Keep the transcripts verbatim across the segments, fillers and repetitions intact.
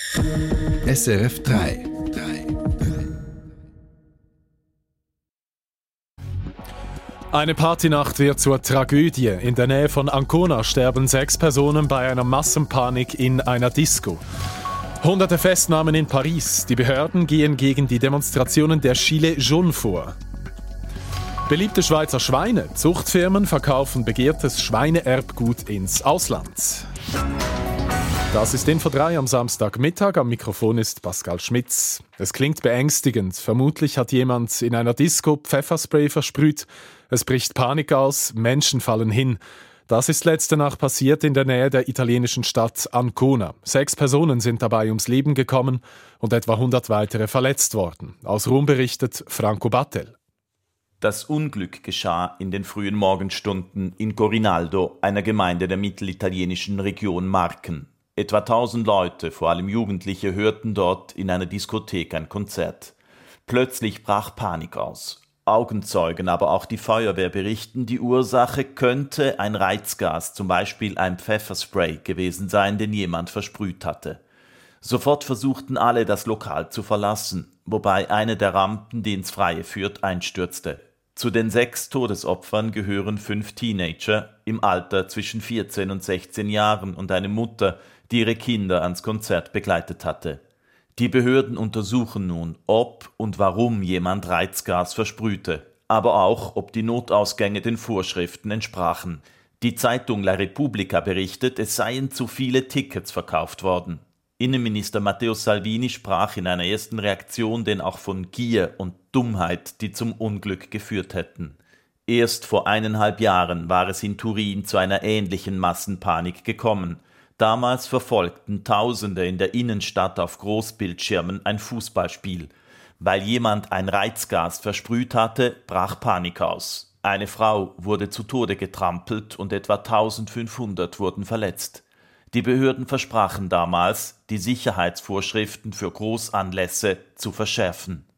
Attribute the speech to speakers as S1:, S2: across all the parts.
S1: S R F drei.
S2: Eine Partynacht wird zur Tragödie. In der Nähe von Ancona sterben sechs Personen bei einer Massenpanik in einer Disco. Hunderte Festnahmen in Paris. Die Behörden gehen gegen die Demonstrationen der Gilets jaunes vor. Beliebte Schweizer Schweine. Zuchtfirmen verkaufen begehrtes Schweineerbgut ins Ausland. Das ist Info drei am Samstagmittag. Am Mikrofon ist Pascal Schmitz. Es klingt beängstigend. Vermutlich hat jemand in einer Disco Pfefferspray versprüht. Es bricht Panik aus, Menschen fallen hin. Das ist letzte Nacht passiert in der Nähe der italienischen Stadt Ancona. Sechs Personen sind dabei ums Leben gekommen und etwa hundert weitere verletzt worden. Aus Rom berichtet Franco Battel.
S3: Das Unglück geschah in den frühen Morgenstunden in Corinaldo, einer Gemeinde der mittelitalienischen Region Marken. Etwa tausend Leute, vor allem Jugendliche, hörten dort in einer Diskothek ein Konzert. Plötzlich brach Panik aus. Augenzeugen, aber auch die Feuerwehr berichten, die Ursache könnte ein Reizgas, zum Beispiel ein Pfefferspray, gewesen sein, den jemand versprüht hatte. Sofort versuchten alle, das Lokal zu verlassen, wobei eine der Rampen, die ins Freie führt, einstürzte. Zu den sechs Todesopfern gehören fünf Teenager im Alter zwischen vierzehn und sechzehn Jahren und eine Mutter, die ihre Kinder ans Konzert begleitet hatte. Die Behörden untersuchen nun, ob und warum jemand Reizgas versprühte, aber auch, ob die Notausgänge den Vorschriften entsprachen. Die Zeitung La Repubblica berichtet, es seien zu viele Tickets verkauft worden. Innenminister Matteo Salvini sprach in einer ersten Reaktion denn auch von Gier und Dummheit, die zum Unglück geführt hätten. Erst vor eineinhalb Jahren war es in Turin zu einer ähnlichen Massenpanik gekommen. Damals verfolgten Tausende in der Innenstadt auf Großbildschirmen ein Fußballspiel. Weil jemand ein Reizgas versprüht hatte, brach Panik aus. Eine Frau wurde zu Tode getrampelt und etwa eintausendfünfhundert wurden verletzt. Die Behörden versprachen damals, die Sicherheitsvorschriften für Großanlässe zu verschärfen.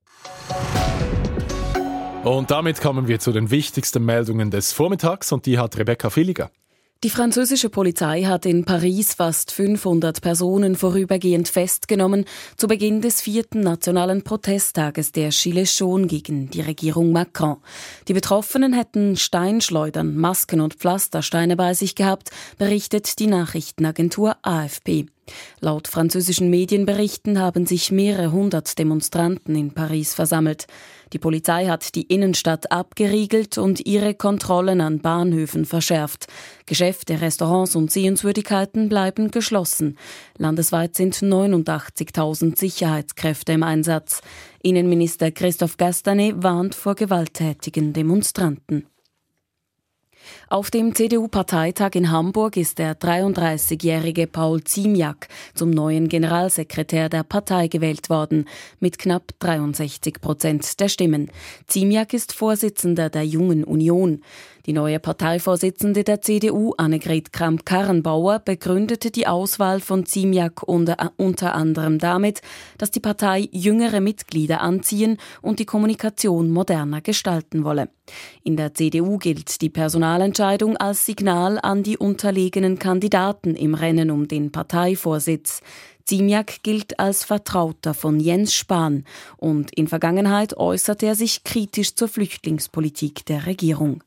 S2: Und damit kommen wir zu den wichtigsten Meldungen des Vormittags und die hat Rebecca Villiger.
S4: Die französische Polizei hat in Paris fast fünfhundert Personen vorübergehend festgenommen zu Beginn des vierten nationalen Protesttages der Gilets jaunes gegen die Regierung Macron. Die Betroffenen hätten Steinschleudern, Masken und Pflastersteine bei sich gehabt, berichtet die Nachrichtenagentur A F P. Laut französischen Medienberichten haben sich mehrere hundert Demonstranten in Paris versammelt. Die Polizei hat die Innenstadt abgeriegelt und ihre Kontrollen an Bahnhöfen verschärft. Geschäfte, Restaurants und Sehenswürdigkeiten bleiben geschlossen. Landesweit sind neunundachtzigtausend Sicherheitskräfte im Einsatz. Innenminister Christophe Castanet warnt vor gewalttätigen Demonstranten. Auf dem C D U-Parteitag in Hamburg ist der dreiunddreißigjährige Paul Ziemiak zum neuen Generalsekretär der Partei gewählt worden, mit knapp dreiundsechzig Prozent der Stimmen. Ziemiak ist Vorsitzender der Jungen Union. Die neue Parteivorsitzende der C D U, Annegret Kramp-Karrenbauer, begründete die Auswahl von Ziemiak unter, unter anderem damit, dass die Partei jüngere Mitglieder anziehen und die Kommunikation moderner gestalten wolle. In der C D U gilt die Personalentscheidung als Signal an die unterlegenen Kandidaten im Rennen um den Parteivorsitz. Ziemiak gilt als Vertrauter von Jens Spahn und in Vergangenheit äußerte er sich kritisch zur Flüchtlingspolitik der Regierung.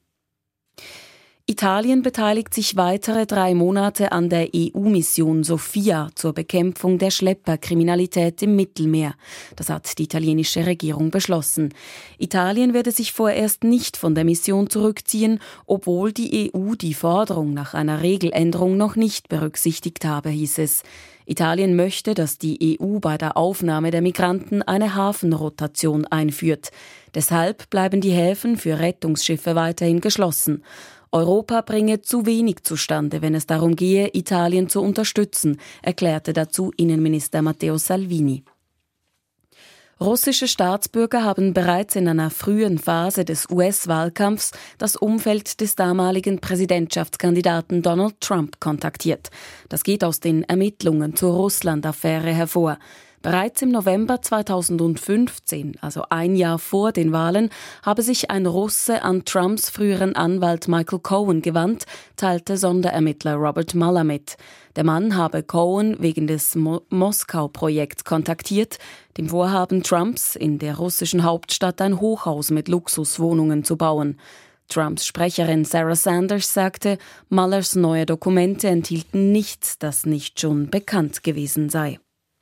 S4: Italien beteiligt sich weitere drei Monate an der E U-Mission Sophia zur Bekämpfung der Schlepperkriminalität im Mittelmeer. Das hat die italienische Regierung beschlossen. Italien werde sich vorerst nicht von der Mission zurückziehen, obwohl die E U die Forderung nach einer Regeländerung noch nicht berücksichtigt habe, hieß es. Italien möchte, dass die E U bei der Aufnahme der Migranten eine Hafenrotation einführt. Deshalb bleiben die Häfen für Rettungsschiffe weiterhin geschlossen. Europa bringe zu wenig zustande, wenn es darum gehe, Italien zu unterstützen, erklärte dazu Innenminister Matteo Salvini. Russische Staatsbürger haben bereits in einer frühen Phase des U S-Wahlkampfs das Umfeld des damaligen Präsidentschaftskandidaten Donald Trump kontaktiert. Das geht aus den Ermittlungen zur Russland-Affäre hervor. Bereits im November zweitausendfünfzehn, also ein Jahr vor den Wahlen, habe sich ein Russe an Trumps früheren Anwalt Michael Cohen gewandt, teilte Sonderermittler Robert Mueller mit. Der Mann habe Cohen wegen des Mo- Moskau-Projekts kontaktiert, dem Vorhaben Trumps, in der russischen Hauptstadt ein Hochhaus mit Luxuswohnungen zu bauen. Trumps Sprecherin Sarah Sanders sagte, Muellers neue Dokumente enthielten nichts, das nicht schon bekannt gewesen sei.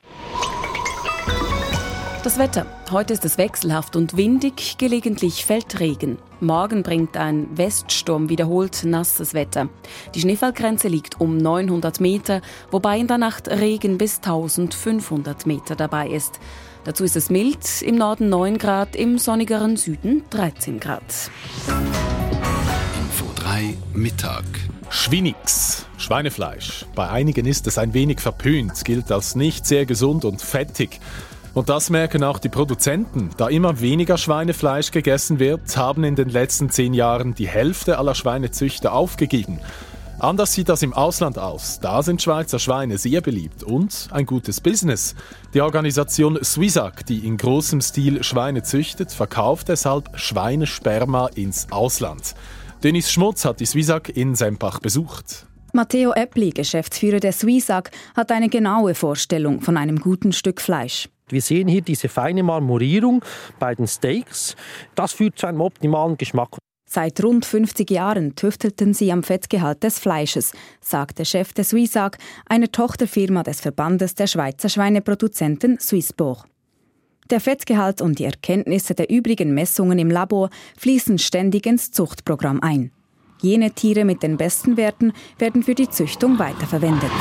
S4: Das Wetter. Heute ist es wechselhaft und windig, gelegentlich fällt Regen. Morgen bringt ein Weststurm wiederholt nasses Wetter. Die Schneefallgrenze liegt um neunhundert Meter, wobei in der Nacht Regen bis eintausendfünfhundert Meter dabei ist. Dazu ist es mild, im Norden neun Grad, im sonnigeren Süden dreizehn Grad.
S1: Info drei Mittag.
S2: Schwinix, Schweinefleisch. Bei einigen ist es ein wenig verpönt, gilt als nicht sehr gesund und fettig. Und das merken auch die Produzenten. Da immer weniger Schweinefleisch gegessen wird, haben in den letzten zehn Jahren die Hälfte aller Schweinezüchter aufgegeben. Anders sieht das im Ausland aus. Da sind Schweizer Schweine sehr beliebt und ein gutes Business. Die Organisation Swisag, die in großem Stil Schweine züchtet, verkauft deshalb Schweinesperma ins Ausland. Dennis Schmutz hat die Swisag in Sempach besucht.
S5: Matteo Eppli, Geschäftsführer der Swisag, hat eine genaue Vorstellung von einem guten Stück Fleisch.
S6: Wir sehen hier diese feine Marmorierung bei den Steaks. Das führt zu einem optimalen Geschmack.
S5: Seit rund fünfzig Jahren tüftelten sie am Fettgehalt des Fleisches, sagt der Chef der Swisag, eine Tochterfirma des Verbandes der Schweizer Schweineproduzenten Swissborg. Der Fettgehalt und die Erkenntnisse der übrigen Messungen im Labor fließen ständig ins Zuchtprogramm ein. Jene Tiere mit den besten Werten werden für die Züchtung weiterverwendet.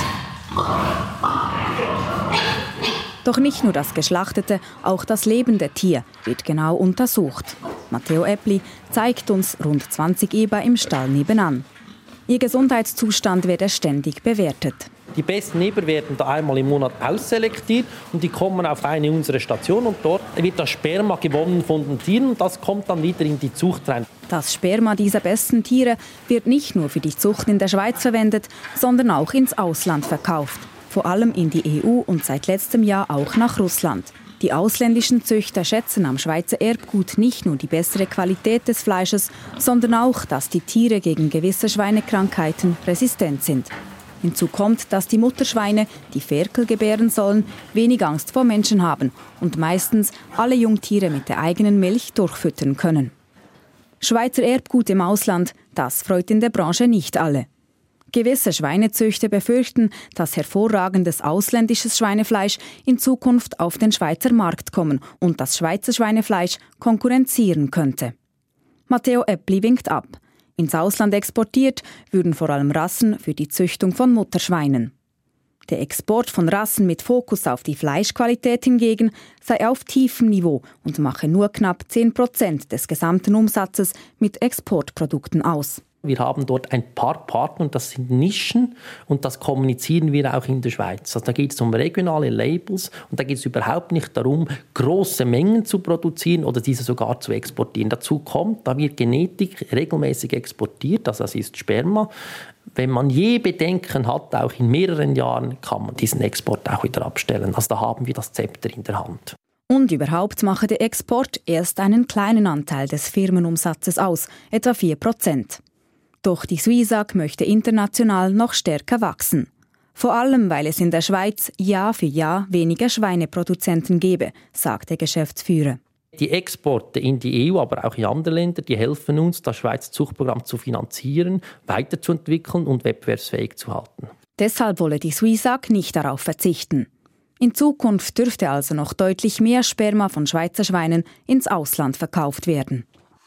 S5: Doch nicht nur das geschlachtete, auch das lebende Tier wird genau untersucht. Matteo Eppli zeigt uns rund zwanzig Eber im Stall nebenan. Ihr Gesundheitszustand wird ständig bewertet.
S6: Die besten Eber werden da einmal im Monat ausselektiert und die kommen auf eine unserer Stationen und dort wird das Sperma gewonnen von den Tieren und das kommt dann wieder in die Zucht rein.
S5: Das Sperma dieser besten Tiere wird nicht nur für die Zucht in der Schweiz verwendet, sondern auch ins Ausland verkauft. Vor allem in die E U und seit letztem Jahr auch nach Russland. Die ausländischen Züchter schätzen am Schweizer Erbgut nicht nur die bessere Qualität des Fleisches, sondern auch, dass die Tiere gegen gewisse Schweinekrankheiten resistent sind. Hinzu kommt, dass die Mutterschweine, die Ferkel gebären sollen, wenig Angst vor Menschen haben und meistens alle Jungtiere mit der eigenen Milch durchfüttern können. Schweizer Erbgut im Ausland, das freut in der Branche nicht alle. Gewisse Schweinezüchter befürchten, dass hervorragendes ausländisches Schweinefleisch in Zukunft auf den Schweizer Markt kommen und das Schweizer Schweinefleisch konkurrenzieren könnte. Matteo Eppli winkt ab. Ins Ausland exportiert würden vor allem Rassen für die Züchtung von Mutterschweinen. Der Export von Rassen mit Fokus auf die Fleischqualität hingegen sei auf tiefem Niveau und mache nur knapp zehn Prozent des gesamten Umsatzes mit Exportprodukten aus.
S6: Wir haben dort ein paar Partner, und das sind Nischen, und das kommunizieren wir auch in der Schweiz. Also da geht es um regionale Labels und da geht es überhaupt nicht darum, grosse Mengen zu produzieren oder diese sogar zu exportieren. Dazu kommt, da wird Genetik regelmäßig exportiert, also das ist Sperma. Wenn man je Bedenken hat, auch in mehreren Jahren, kann man diesen Export auch wieder abstellen. Also da haben wir das Zepter in der Hand.
S5: Und überhaupt mache der Export erst einen kleinen Anteil des Firmenumsatzes aus, etwa vier Prozent. Doch die Swisag möchte international noch stärker wachsen. Vor allem, weil es in der Schweiz Jahr für Jahr weniger Schweineproduzenten gebe, sagt der Geschäftsführer.
S6: Die Exporte in die E U, aber auch in andere Länder, die helfen uns, das Schweizer Zuchtprogramm zu finanzieren, weiterzuentwickeln und wettbewerbsfähig zu halten.
S5: Deshalb wolle die Swisag nicht darauf verzichten. In Zukunft dürfte also noch deutlich mehr Sperma von Schweizer Schweinen ins Ausland verkauft werden.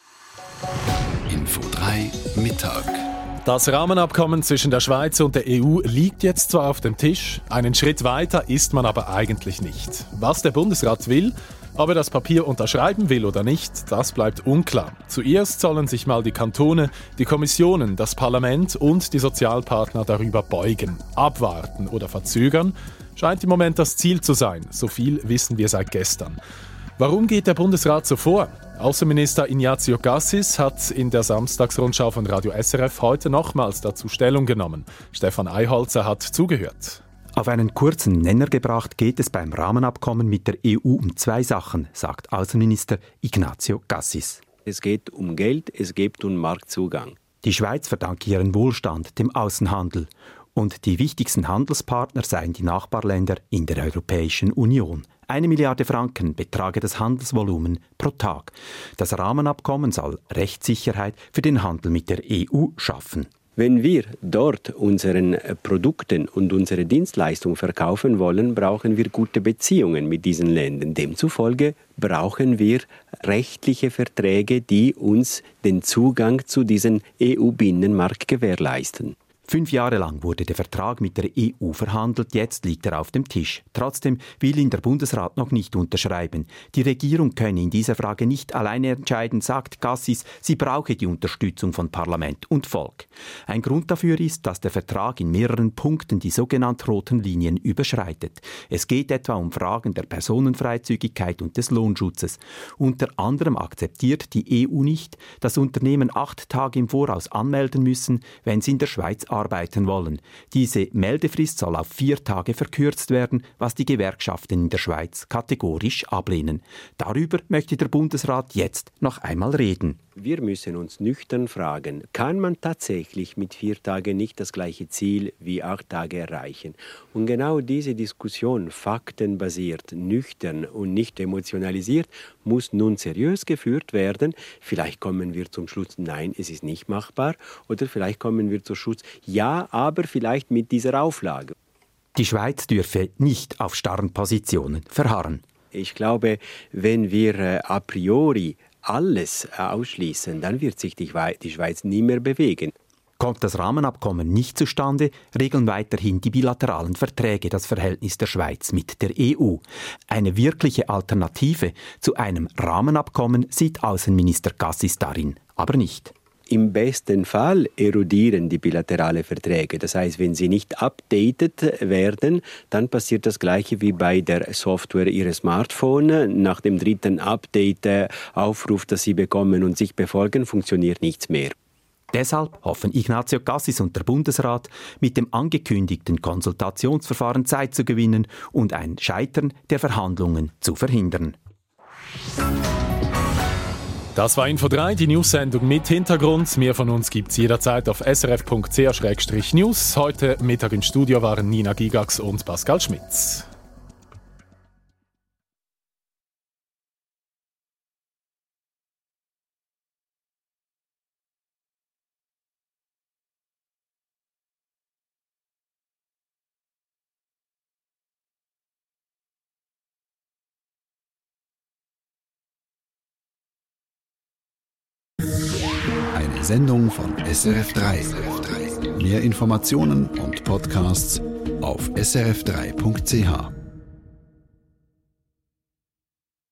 S1: Info drei Mittag.
S2: Das Rahmenabkommen zwischen der Schweiz und der E U liegt jetzt zwar auf dem Tisch, einen Schritt weiter ist man aber eigentlich nicht. Was der Bundesrat will, ob er das Papier unterschreiben will oder nicht, das bleibt unklar. Zuerst sollen sich mal die Kantone, die Kommissionen, das Parlament und die Sozialpartner darüber beugen. Abwarten oder verzögern scheint im Moment das Ziel zu sein. So viel wissen wir seit gestern. Warum geht der Bundesrat so vor? Außenminister Ignazio Cassis hat in der Samstagsrundschau von Radio S R F heute nochmals dazu Stellung genommen. Stefan Eiholzer hat zugehört.
S7: Auf einen kurzen Nenner gebracht geht es beim Rahmenabkommen mit der E U um zwei Sachen, sagt Außenminister Ignazio Cassis.
S8: Es geht um Geld, es geht um Marktzugang.
S7: Die Schweiz verdankt ihren Wohlstand dem Außenhandel. Und die wichtigsten Handelspartner seien die Nachbarländer in der Europäischen Union. Eine Milliarde Franken betrage das Handelsvolumen pro Tag. Das Rahmenabkommen soll Rechtssicherheit für den Handel mit der E U schaffen.
S8: Wenn wir dort unseren Produkten und unsere Dienstleistungen verkaufen wollen, brauchen wir gute Beziehungen mit diesen Ländern. Demzufolge brauchen wir rechtliche Verträge, die uns den Zugang zu diesem E U-Binnenmarkt gewährleisten.
S7: Fünf Jahre lang wurde der Vertrag mit der E U verhandelt, jetzt liegt er auf dem Tisch. Trotzdem will ihn der Bundesrat noch nicht unterschreiben. Die Regierung könne in dieser Frage nicht alleine entscheiden, sagt Cassis, sie brauche die Unterstützung von Parlament und Volk. Ein Grund dafür ist, dass der Vertrag in mehreren Punkten die sogenannten roten Linien überschreitet. Es geht etwa um Fragen der Personenfreizügigkeit und des Lohnschutzes. Unter anderem akzeptiert die E U nicht, dass Unternehmen acht Tage im Voraus anmelden müssen, wenn sie in der Schweiz arbeiten. arbeiten wollen. Diese Meldefrist soll auf vier Tage verkürzt werden, was die Gewerkschaften in der Schweiz kategorisch ablehnen. Darüber möchte der Bundesrat jetzt noch einmal reden.
S8: Wir müssen uns nüchtern fragen, kann man tatsächlich mit vier Tagen nicht das gleiche Ziel wie acht Tage erreichen? Und genau diese Diskussion, faktenbasiert, nüchtern und nicht emotionalisiert, muss nun seriös geführt werden. Vielleicht kommen wir zum Schluss, nein, es ist nicht machbar. Oder vielleicht kommen wir zum Schluss, ja, aber vielleicht mit dieser Auflage.
S7: Die Schweiz dürfe nicht auf starren Positionen verharren.
S8: Ich glaube, wenn wir äh, a priori alles ausschließen, dann wird sich die Schweiz nie mehr bewegen.
S7: Kommt das Rahmenabkommen nicht zustande, regeln weiterhin die bilateralen Verträge das Verhältnis der Schweiz mit der E U. Eine wirkliche Alternative zu einem Rahmenabkommen sieht Außenminister Cassis darin aber nicht.
S8: Im besten Fall erodieren die bilateralen Verträge. Das heißt, wenn sie nicht updated werden, dann passiert das Gleiche wie bei der Software Ihres Smartphones. Nach dem dritten Update-Aufruf, das Sie bekommen und sich befolgen, funktioniert nichts mehr.
S7: Deshalb hoffen Ignazio Cassis und der Bundesrat, mit dem angekündigten Konsultationsverfahren Zeit zu gewinnen und ein Scheitern der Verhandlungen zu verhindern.
S2: Das war Info drei, die News-Sendung mit Hintergrund. Mehr von uns gibt es jederzeit auf s r f punkt c h slash news. Heute Mittag im Studio waren Nina Gigax und Pascal Schmitz.
S1: Eine Sendung von S R F drei. Mehr Informationen und Podcasts auf s r f drei punkt c h.